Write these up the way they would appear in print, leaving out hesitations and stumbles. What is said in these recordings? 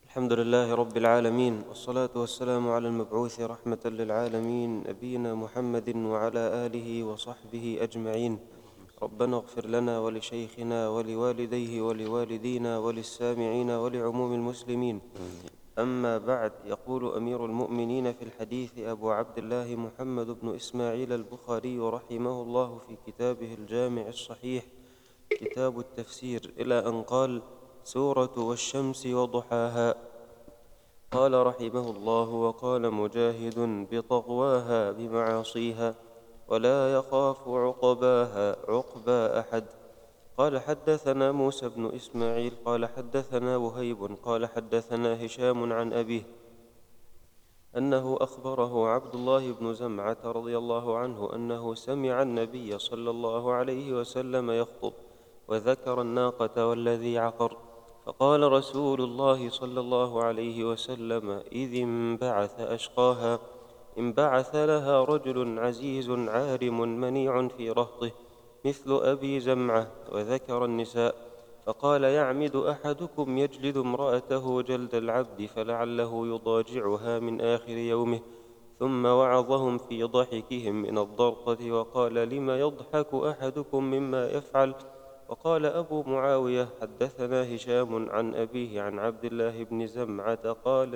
الحمد لله رب العالمين، والصلاة والسلام على المبعوث رحمة للعالمين نبينا محمد وعلى آله وصحبه أجمعين. ربنا اغفر لنا ولشيخنا ولوالديه ولوالدينا وللسامعين ولعموم المسلمين. أما بعد، يقول أمير المؤمنين في الحديث أبو عبد الله محمد بن إسماعيل البخاري رحمه الله في كتابه الجامع الصحيح كتاب التفسير إلى أن قال: سورة والشمس وضحاها. قال رحمه الله: وقال مجاهد: بطغواها بمعاصيها، ولا يخاف عقباها عقبى أحد. قال حدثنا موسى بن إسماعيل قال حدثنا وهيب قال حدثنا هشام عن أبيه أنه أخبره عبد الله بن زمعة رضي الله عنه أنه سمع النبي صلى الله عليه وسلم يخطب، وذكر الناقة والذي عقر، فقال رسول الله صلى الله عليه وسلم: إذ انبعث أشقاها، انبعث لها رجل عزيز عارم منيع في رهطه مثل أبي زمعة، وذكر النساء، فقال: يعمد أحدكم يجلد امرأته جلد العبد فلعله يضاجعها من آخر يومه. ثم وعظهم في ضحكهم من الضرطة وقال: لم يضحك أحدكم مما يفعل؟ وقال أبو معاوية: حدثنا هشام عن أبيه عن عبد الله بن زمعة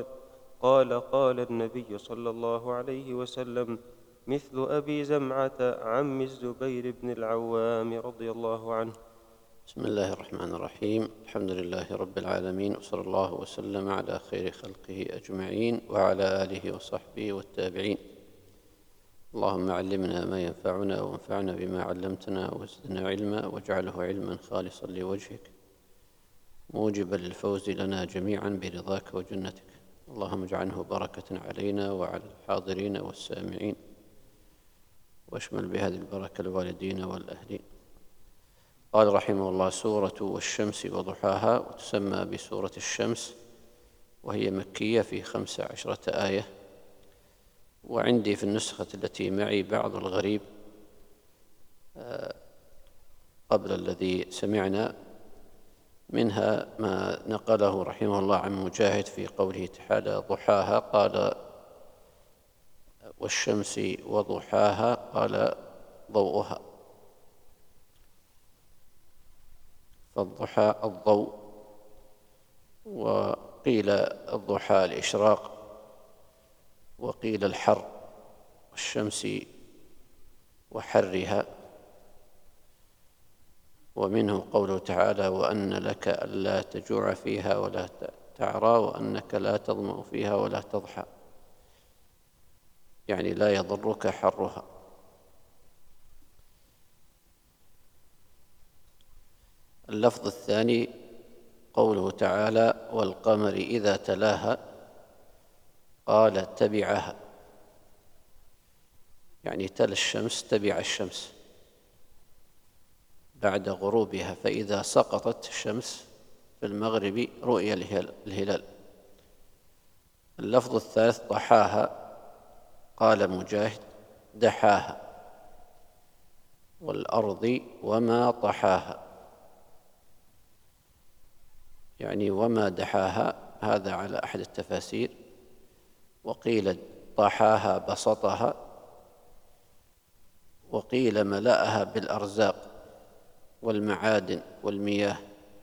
قال النبي صلى الله عليه وسلم: مثل أبي زمعة عم الزبير بن العوام رضي الله عنه. بسم الله الرحمن الرحيم. الحمد لله رب العالمين، وصلى الله وسلم على خير خلقه أجمعين وعلى آله وصحبه والتابعين. اللهم علمنا ما ينفعنا وانفعنا بما علمتنا وزدنا علما، واجعله علما خالصا لوجهك موجبا للفوز لنا جميعا برضاك وجنتك. اللهم اجعله بركة علينا وعلى الحاضرين والسامعين، واشمل بهذه البركة الوالدين والأهلين. قال رحمه الله: سورة والشمس وضحاها، وتسمى بسورة الشمس، وهي مكية في 15 آية. وعندي في النسخة التي معي بعض الغريب قبل الذي سمعنا، منها ما نقله رحمه الله عن مجاهد في قوله تعالى: ضحاها، قال: والشمس وضحاها، قال: ضوءها. فالضحى الضوء، وقيل الضحى الإشراق، وقيل الحر، والشمس وحرها. ومنه قوله تعالى: وأن لك ألا تجوع فيها ولا تعرى، وأنك لا تظمأ فيها ولا تضحى، يعني لا يضرك حرها. اللفظ الثاني قوله تعالى: والقمر إذا تلاها، قال: تبعها، يعني تلا الشمس، تبع الشمس بعد غروبها، فإذا سقطت الشمس في المغرب رؤي الهلال. اللفظ الثالث ضحاها، قال مجاهد: دحاها، والأرض وما طحاها، يعني وما دحاها، هذا على أحد التفاسير. وقيل طحاها بسطها، وقيل ملأها بالأرزاق والمعادن والمياه.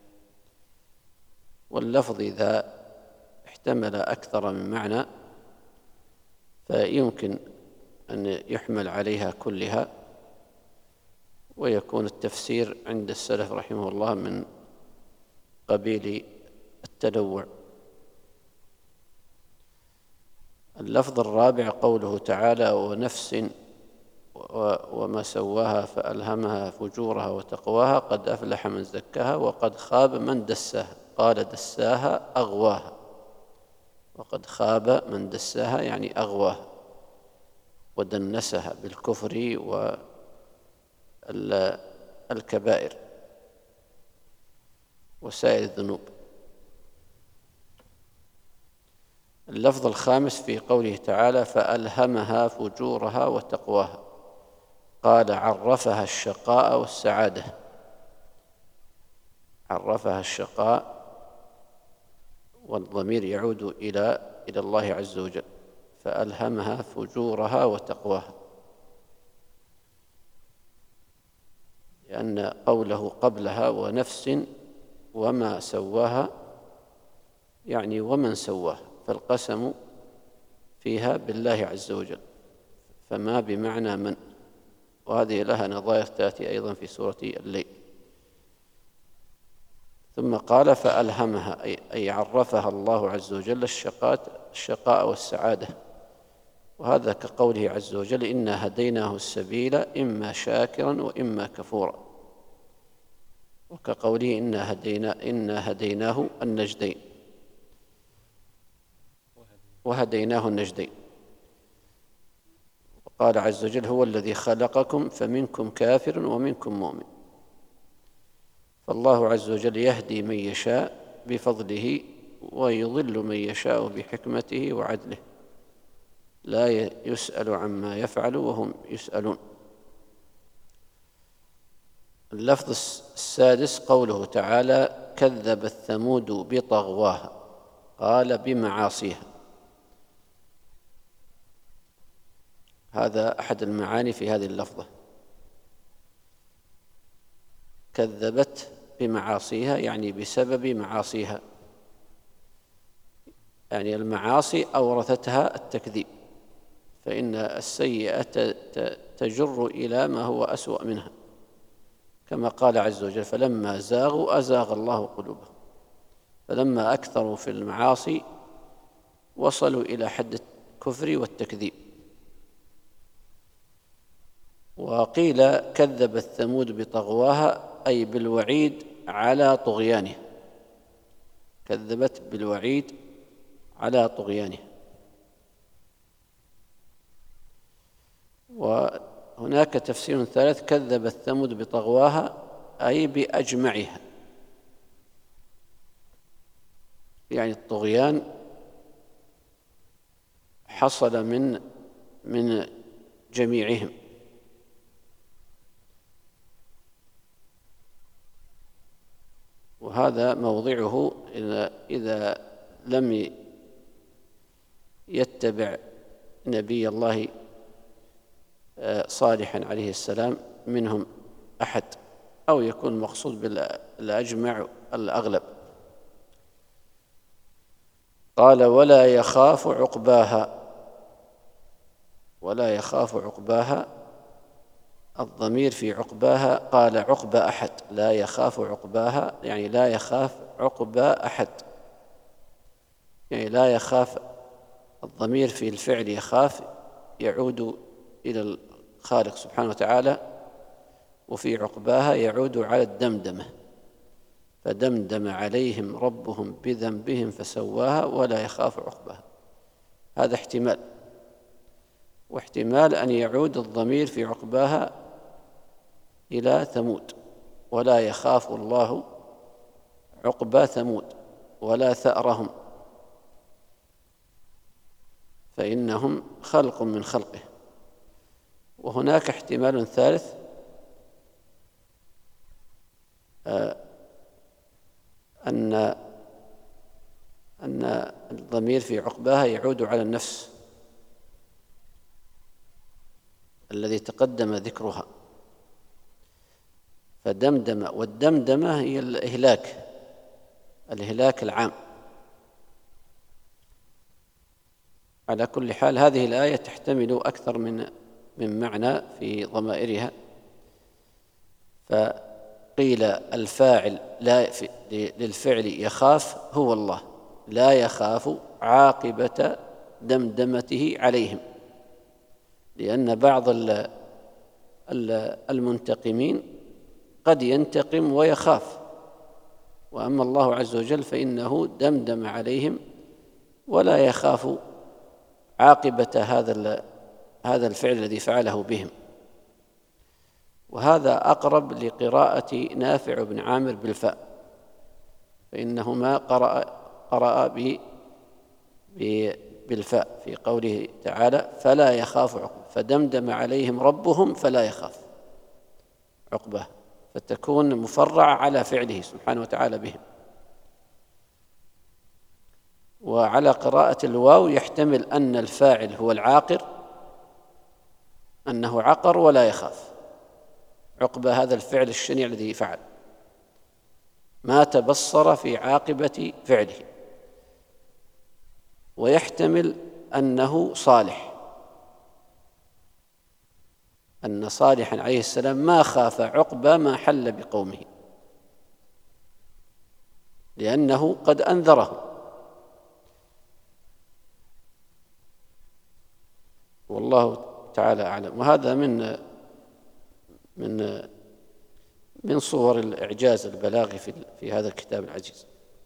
واللفظ إذا احتمل أكثر من معنى فيمكن أن يحمل عليها كلها، ويكون التفسير عند السلف رحمه الله من قبيل التنوع. اللفظ الرابع قوله تعالى: ونفس وما سواها فألهمها فجورها وتقواها، قد أفلح من زكاها وقد خاب من دساها، قال: دساها أغواها، وقد خاب من دساها يعني أغواها ودنسها بالكفر والكبائر وسائر الذنوب. اللفظ الخامس في قوله تعالى: فألهمها فجورها وتقواها، قال: عرفها الشقاء والسعادة، عرفها الشقاء والضمير يعود إلى الله عز وجل، فألهمها فجورها وتقواها، لأن قوله قبلها ونفس وما سواها يعني ومن سواها، فالقسم فيها بالله عز وجل، فما بمعنى من، وهذه لها نظائر تأتي أيضا في سورة الليل. ثم قال فألهمها أي عرفها الله عز وجل الشقاء والسعادة، وهذا كقوله عز وجل إنا هديناه السبيل إما شاكرا وإما كفورا، وكقوله إنا هديناه النجدين وهديناه النجدين. وقال عز وجل هو الذي خلقكم فمنكم كافر ومنكم مؤمن، فالله عز وجل يهدي من يشاء بفضله ويضل من يشاء بحكمته وعدله، لا يسأل عما يفعل وهم يسألون. اللفظ السادس قوله تعالى كذبت ثمود بطغواها، قال بمعاصيها، هذا أحد المعاني في هذه اللفظة، كذبت بمعاصيها يعني بسبب معاصيها، يعني المعاصي أورثتها التكذيب، فإن السيئة تجر إلى ما هو أسوأ منها، كما قال عز وجل فلما زاغوا أزاغ الله قلوبهم، فلما أكثروا في المعاصي وصلوا إلى حد الكفر والتكذيب. وقيل كذبت ثمود بطغواها أي بالوعيد على طغيانه، كذبت بالوعيد على طغيانه. وهناك تفسير ثالث كذبت ثمود بطغواها أي بأجمعها، يعني الطغيان حصل من جميعهم، وهذا موضعه إذا لم يتبع نبي الله صالحا عليه السلام منهم أحد، أو يكون مقصود بالأجمع الأغلب. قال ولا يخاف عقباها، ولا يخاف عقباها، الضمير في عقباها قال عقبى أحد، لا يخاف عقباها يعني لا يخاف عقبى أحد، يعني لا يخاف. الضمير في الفعل يخاف يعود إلى الخالق سبحانه وتعالى، وفي عقباها يعود على الدمدمة، فدمدم عليهم ربهم بذنبهم فسواها ولا يخاف عقباها، هذا احتمال. واحتمال أن يعود الضمير في عقباها إلى ثمود، ولا يخاف الله عقبى ثمود ولا ثأرهم، فإنهم خلق من خلقه. وهناك احتمال ثالث أن الضمير في عقباها يعود على النفس الذي تقدم ذكرها، فدمدم، والدمدمة هي الإهلاك العام. على كل حال هذه الآية تحتمل أكثر من معنى في ضمائرها، فقيل الفاعل للفعل يخاف هو الله، لا يخاف عاقبة دمدمته عليهم، لأن بعض المنتقمين قد ينتقم ويخاف، وأما الله عز وجل فإنه دمدم عليهم ولا يخاف عاقبة هذا الفعل الذي فعله بهم. وهذا أقرب لقراءة نافع بن عامر بالفاء، فإنهما قرأ بالفاء في قوله تعالى فلا يخاف عقباه، فدمدم عليهم ربهم فلا يخاف عقباه، فتكون مفرعة على فعله سبحانه وتعالى بهم. وعلى قراءة الواو يحتمل أن الفاعل هو العاقر، أنه عقر ولا يخاف عقب هذا الفعل الشنيع الذي فعل، ما تبصر في عاقبة فعله. ويحتمل أنه صالح، أن صالحا عليه السلام ما خاف عقب ما حل بقومه، لأنه قد أنذره. والله تعالى أعلم. وهذا من صور الإعجاز البلاغي في هذا الكتاب العزيز.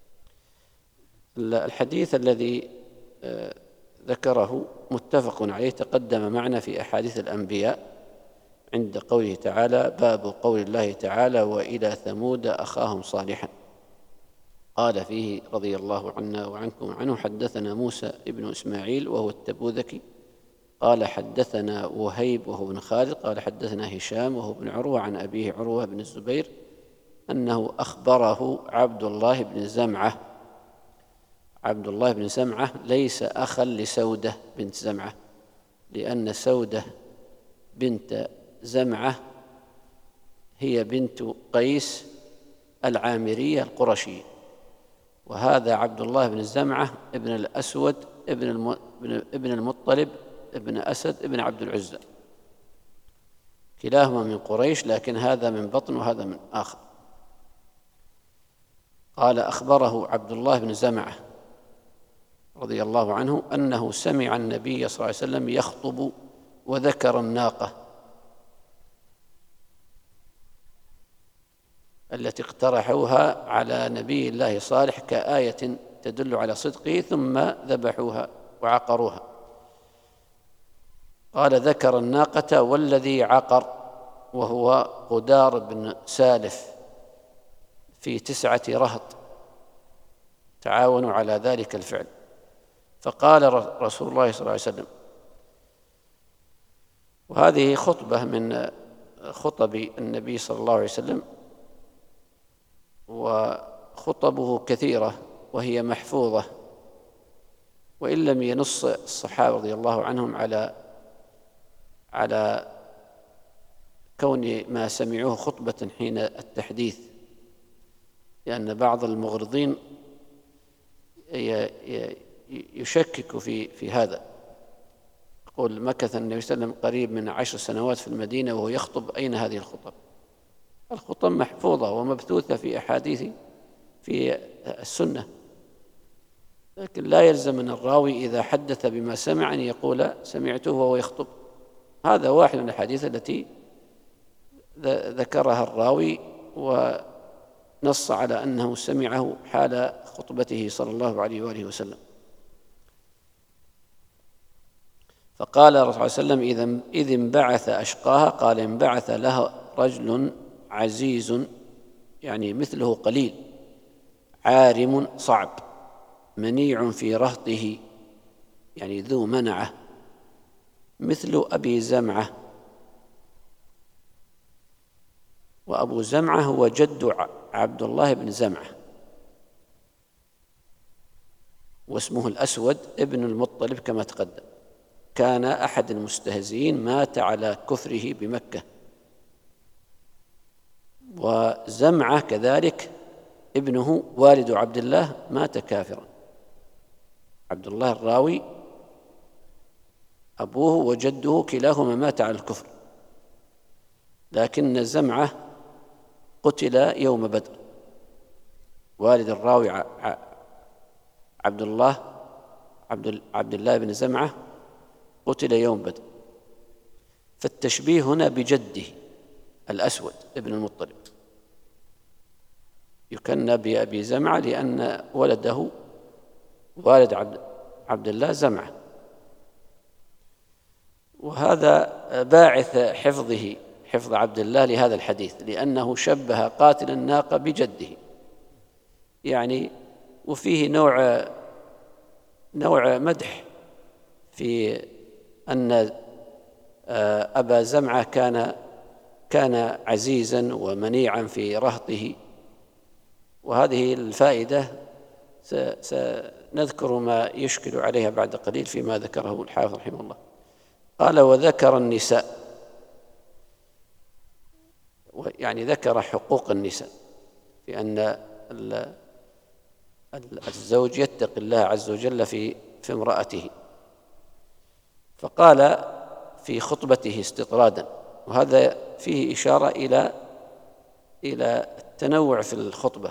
الحديث الذي ذكره متفق عليه، تقدم معنا في أحاديث الأنبياء عند قوله تعالى: باب قول الله تعالى: وإلى ثمود أخاهم صالحا. قال فيه رضي الله عنا وعنكم عنه: حدثنا موسى ابن إسماعيل وهو التبوذكي قال حدثنا وهيب وهو بن خالد قال حدثنا هشام وهو بن عروة عن أبيه عروة بن الزبير أنه أخبره عبد الله بن زمعة. عبد الله بن زمعة ليس أخا لسودة بنت زمعة، لأن سودة بنت زمعة هي بنت قيس العامرية القرشية، وهذا عبد الله بن زمعة ابن الأسود ابن المطلب ابن أسد ابن عبد العزى، كلاهما من قريش، لكن هذا من بطن وهذا من آخر. قال: أخبره عبد الله بن زمعة رضي الله عنه أنه سمع النبي صلى الله عليه وسلم يخطب وذكر الناقة التي اقترحوها على نبي الله صالح كآية تدل على صدقه، ثم ذبحوها وعقروها. قال: ذكر الناقة والذي عقر، وهو قدار بن سالف، في 9 رهط تعاونوا على ذلك الفعل. فقال رسول الله صلى الله عليه وسلم، وهذه خطبة من خطب النبي صلى الله عليه وسلم، وخطبه كثيرة وهي محفوظة، وإن لم ينص الصحابة رضي الله عنهم على كون ما سمعوه خطبة حين التحديث، لأن بعض المغرضين يشكك في هذا. يقول: مكث النبي صلى الله عليه وسلم قريب من 10 سنوات في المدينة وهو يخطب، أين هذه الخطب؟ الخطب محفوظة ومبثوثة في أحاديث في السنة، لكن لا يلزم من الراوي إذا حدث بما سمع أن يقول سمعته وهو يخطب. هذا واحد من الأحاديث التي ذكرها الراوي ونص على أنه سمعه حال خطبته صلى الله عليه وآله وسلم. فقال الرسول صلى الله عليه وسلم: إذ انبعث أشقاها، قال: انبعث لها رجل عزيز، يعني مثله قليل، عارم صعب، منيع في رهطه، يعني ذو منعة، مثل أبي زمعة. وأبو زمعة هو جد عبد الله بن زمعة، واسمه الأسود ابن المطلب كما تقدم. كان أحد المستهزئين، مات على كفره بمكة. وزمعة كذلك ابنه والد عبد الله مات كافرا. عبد الله الراوي أبوه وجده كلاهما مات على الكفر، لكن زمعة قتل يوم بدر. والد الراوي عبد الله بن زمعة قتل يوم بدر. فالتشبيه هنا بجده الأسود ابن المطلب، يكنى بأبي زمعة لأن ولده والد عبد الله زمعة. وهذا باعث حفظ عبد الله لهذا الحديث، لأنه شبه قاتل الناقة بجده، يعني وفيه نوع مدح في أن أبا زمعة كان عزيزا ومنيعا في رهطه. وهذه الفائدة نذكر ما يشكل عليها بعد قليل فيما ذكره الحافظ رحمه الله. قال: وذكر النساء، يعني ذكر حقوق النساء، بأن الزوج يتقي الله عز وجل في امرأته. فقال في خطبته استطرادا، وهذا فيه إشارة إلى التنوع في الخطبة،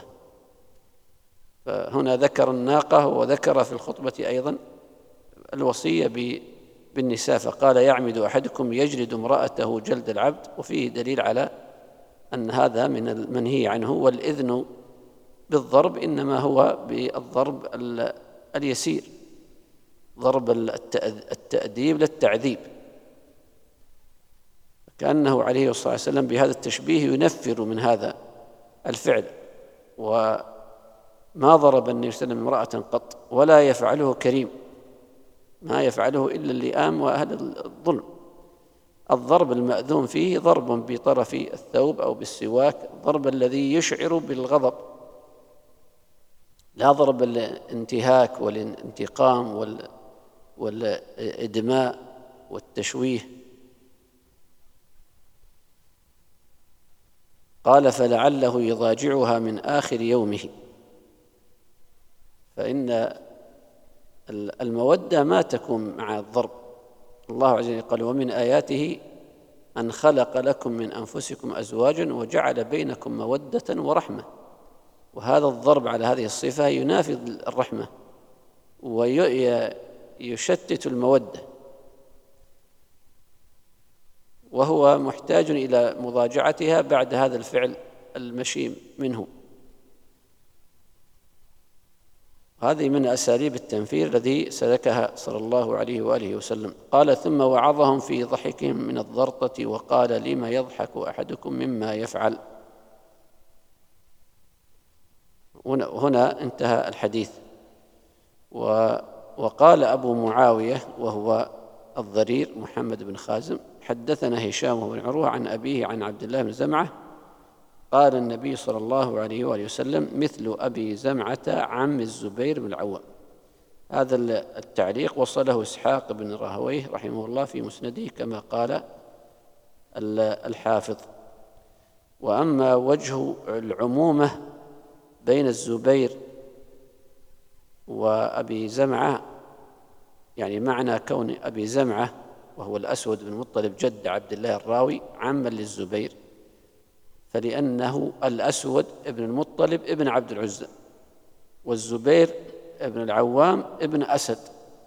فهنا ذكر الناقة وذكر في الخطبة أيضا الوصية بالنساء، فقال: يعمد أحدكم يجلد امرأته جلد العبد، وفيه دليل على أن هذا من المنهي عنه، والإذن بالضرب إنما هو بالضرب اليسير، ضرب التأديب للتعذيب. كأنه عليه الصلاة والسلام بهذا التشبيه ينفر من هذا الفعل، وما ضرب النبي صلى الله عليه وسلم امرأة قط، ولا يفعله كريم، ما يفعله إلا اللئام وأهل الظلم. الضرب المأذون فيه ضرب بطرف الثوب أو بالسواك، الضرب الذي يشعر بالغضب، لا ضرب الانتهاك والانتقام والإدماء والتشويه. قال: فلعله يضاجعها من آخر يومه، فإن المودة ما تكون مع الضرب. الله عز وجل قال: ومن آياته أن خلق لكم من أنفسكم أزواجا وجعل بينكم مودة ورحمة. وهذا الضرب على هذه الصفة ينافي الرحمة ويشتت المودة، وهو محتاج إلى مضاجعتها بعد هذا الفعل المشيم منه. هذه من أساليب التنفير الذي سلكها صلى الله عليه وآله وسلم. قال: ثم وعظهم في ضحكهم من الضرطة وقال: لما يضحك أحدكم مما يفعل. هنا انتهى الحديث. وقال أبو معاوية وهو الضرير محمد بن خازم: حدثنا هشام بن عروة عن أبيه عن عبد الله بن زمعة قال: النبي صلى الله عليه وآله وسلم مثل أبي زمعة عم الزبير بن العوام. هذا التعليق وصله إسحاق بن راهويه رحمه الله في مسنده كما قال الحافظ. وأما وجه العمومة بين الزبير وأبي زمعة، يعني معنى كون أبي زمعة وهو الأسود بن مطلب جد عبد الله الراوي عما للزبير، فلأنه الأسود ابن المطلب ابن عبد العزى، والزبير ابن العوام ابن أسد،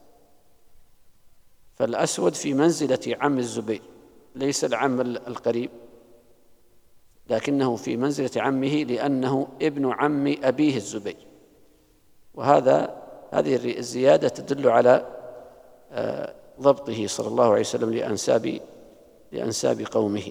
فالأسود في منزلة عم الزبير، ليس العم القريب، لكنه في منزلة عمه لأنه ابن عم أبيه الزبير. هذه الزيادة تدل على ضبطه صلى الله عليه وسلم لأنساب قومه.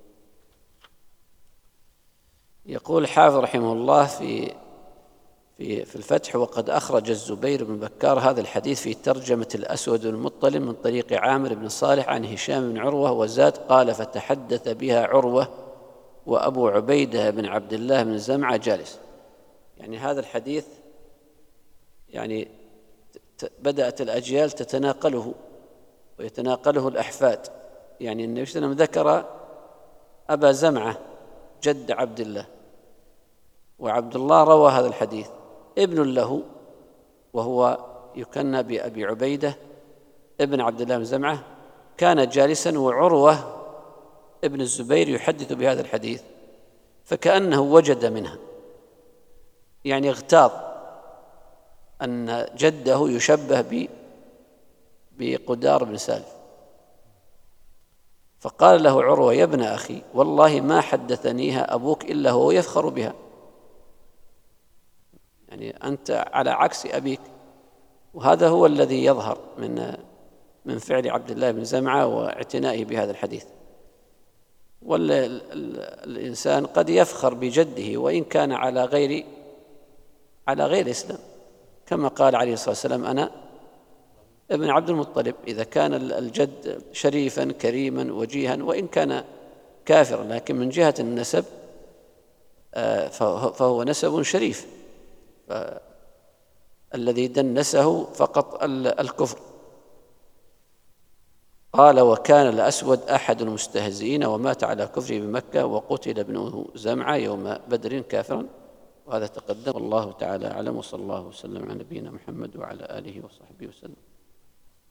يقول الحافظ رحمه الله في الفتح: وقد أخرج الزبير بن بكار هذا الحديث في ترجمة الأسود بن المطلب من طريق عامر بن صالح عن هشام بن عروة، وزاد قال: فتحدث بها عروة وأبو عبيدة بن عبد الله بن زمعة جالس. يعني هذا الحديث يعني بدأت الأجيال تتناقله ويتناقله الأحفاد. يعني النبي صلى الله عليه وسلم ذكر أبا زمعة جد عبد الله، وعبد الله روى هذا الحديث، ابن له وهو يكنى بأبي عبيدة ابن عبد الله بن زمعة كان جالسا، وعروة ابن الزبير يحدث بهذا الحديث، فكأنه وجد منها، يعني اغتاظ أن جده يشبه بقدار بن سالف، فقال له عروة: يا ابن أخي، والله ما حدثنيها أبوك إلا هو يفخر بها، يعني أنت على عكس أبيك. وهذا هو الذي يظهر من فعل عبد الله بن زمعة واعتنائه بهذا الحديث. والإنسان قد يفخر بجده وإن كان على غير إسلام، كما قال عليه الصلاة والسلام: أنا ابن عبد المطلب. إذا كان الجد شريفا كريما وجيها وإن كان كافرا، لكن من جهة النسب فهو نسب شريف، الذي دنسه فقط الكفر. قال: وكان الأسود أحد المستهزئين ومات على كفره بمكة، وقتل ابنه زمعة يوم بدر كافرا. وهذا تقدم. والله تعالى أعلم، وصلى الله وسلم على نبينا محمد وعلى آله وصحبه وسلم.